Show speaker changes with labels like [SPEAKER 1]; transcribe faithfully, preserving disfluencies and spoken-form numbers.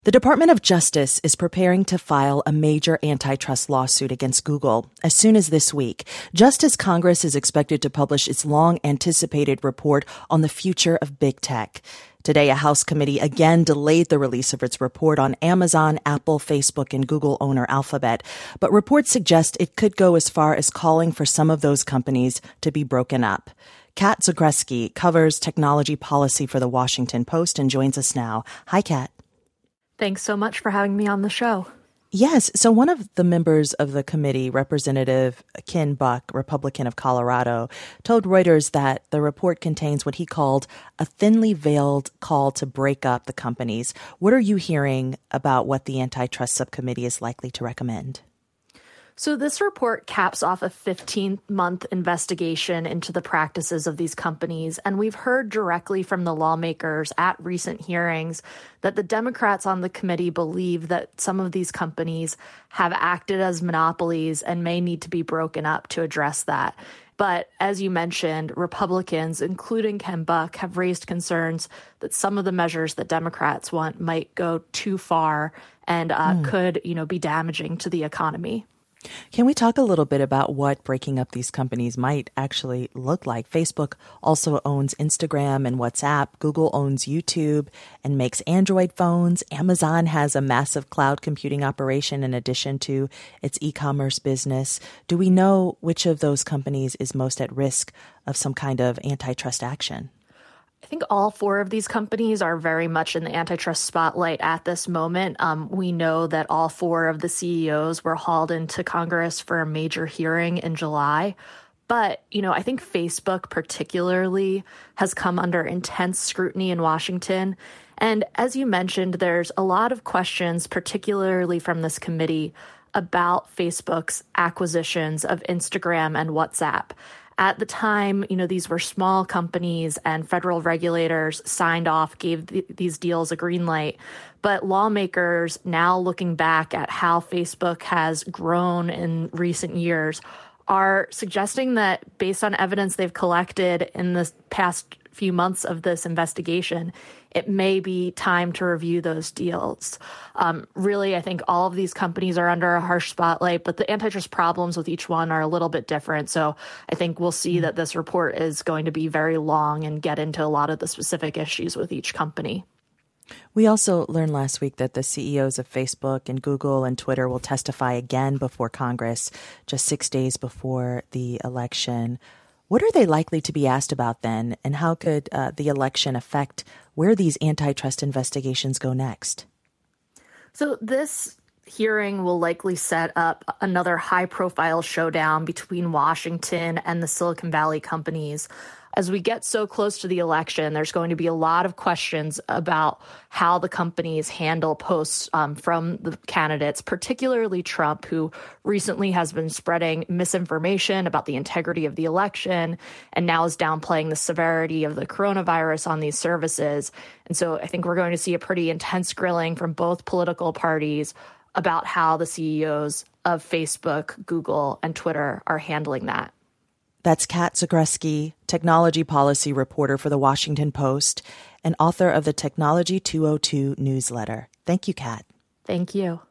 [SPEAKER 1] The Department of Justice is preparing to file a major antitrust lawsuit against Google as soon as this week, just as Congress is expected to publish its long-anticipated report on the future of big tech. Today, a House committee again delayed the release of its report on Amazon, Apple, Facebook, and Google owner Alphabet, but reports suggest it could go as far as calling for some of those companies to be broken up. Kat Zagreski covers technology policy for The Washington Post and joins us now. Hi, Kat.
[SPEAKER 2] Thanks so much for having me on the show.
[SPEAKER 1] Yes. So one of the members of the committee, Representative Ken Buck, Republican of Colorado, told Reuters that the report contains what he called a thinly veiled call to break up the companies. What are you hearing about what the antitrust subcommittee is likely to recommend?
[SPEAKER 2] So this report caps off a fifteen-month investigation into the practices of these companies, and we've heard directly from the lawmakers at recent hearings that the Democrats on the committee believe that some of these companies have acted as monopolies and may need to be broken up to address that. But as you mentioned, Republicans, including Ken Buck, have raised concerns that some of the measures that Democrats want might go too far and uh, mm. could, you know, be damaging to the economy.
[SPEAKER 1] Can we talk a little bit about what breaking up these companies might actually look like? Facebook also owns Instagram and WhatsApp. Google owns YouTube and makes Android phones. Amazon has a massive cloud computing operation in addition to its e-commerce business. Do we know which of those companies is most at risk of some kind of antitrust action?
[SPEAKER 2] I think all four of these companies are very much in the antitrust spotlight at this moment. Um, we know that all four of the C E Os were hauled into Congress for a major hearing in July. But, you know, I think Facebook particularly has come under intense scrutiny in Washington. And as you mentioned, there's a lot of questions, particularly from this committee, about Facebook's acquisitions of Instagram and WhatsApp. At the time, you know, these were small companies and federal regulators signed off, gave th- these deals a green light. But lawmakers now looking back at how Facebook has grown in recent years are suggesting that based on evidence they've collected in the past few months of this investigation, it may be time to review those deals. Um, really, I think all of these companies are under a harsh spotlight, but the antitrust problems with each one are a little bit different. So I think we'll see that this report is going to be very long and get into a lot of the specific issues with each company.
[SPEAKER 1] We also learned last week that the C E Os of Facebook and Google and Twitter will testify again before Congress just six days before the election. What are they likely to be asked about then, and how could uh, the election affect where these antitrust investigations go next?
[SPEAKER 2] So this hearing will likely set up another high-profile showdown between Washington and the Silicon Valley companies. As we get so close to the election, there's going to be a lot of questions about how the companies handle posts um, from the candidates, particularly Trump, who recently has been spreading misinformation about the integrity of the election and now is downplaying the severity of the coronavirus on these services. And so I think we're going to see a pretty intense grilling from both political parties about how the C E Os of Facebook, Google, and Twitter are handling that.
[SPEAKER 1] That's Kat Zagreski, technology policy reporter for The Washington Post and author of the Technology two oh two newsletter. Thank you, Kat.
[SPEAKER 2] Thank you.